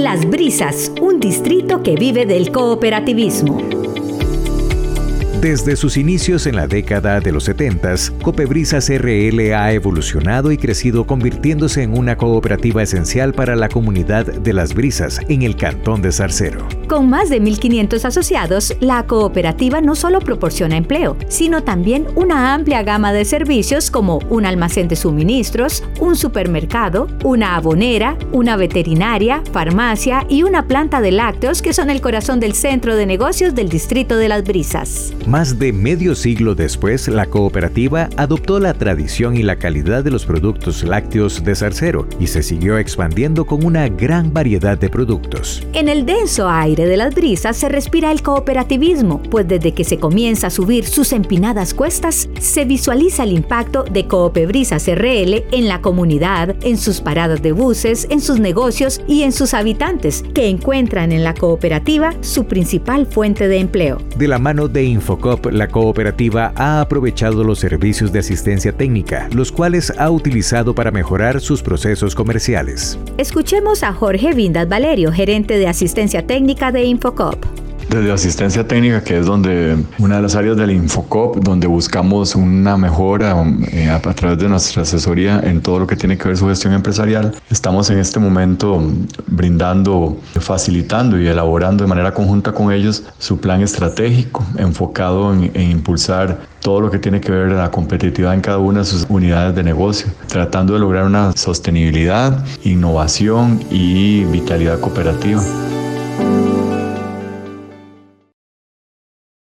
Las Brisas, un distrito que vive del cooperativismo. Desde sus inicios en la década de los 70, Copebrisas RL ha evolucionado y crecido, convirtiéndose en una cooperativa esencial para la comunidad de Las Brisas en el cantón de Zarcero. Con más de 1.500 asociados, la cooperativa no solo proporciona empleo, sino también una amplia gama de servicios como un almacén de suministros, un supermercado, una abonera, una veterinaria, farmacia y una planta de lácteos que son el corazón del centro de negocios del distrito de Las Brisas. Más de medio siglo después, la cooperativa adoptó la tradición y la calidad de los productos lácteos de Zarcero y se siguió expandiendo con una gran variedad de productos. En el denso aire de Las Brisas se respira el cooperativismo, pues desde que se comienza a subir sus empinadas cuestas, se visualiza el impacto de Copebrisas RL en la comunidad, en sus paradas de buses, en sus negocios y en sus habitantes, que encuentran en la cooperativa su principal fuente de empleo. De la mano de Infocop, la cooperativa ha aprovechado los servicios de asistencia técnica, los cuales ha utilizado para mejorar sus procesos comerciales. Escuchemos a Jorge Vindas Valerio, gerente de asistencia técnica de Infocop. Desde asistencia técnica, que es donde una de las áreas del Infocop, donde buscamos una mejora a través de nuestra asesoría en todo lo que tiene que ver su gestión empresarial. Estamos en este momento brindando, facilitando y elaborando de manera conjunta con ellos su plan estratégico enfocado en impulsar todo lo que tiene que ver la competitividad en cada una de sus unidades de negocio, tratando de lograr una sostenibilidad, innovación y vitalidad cooperativa.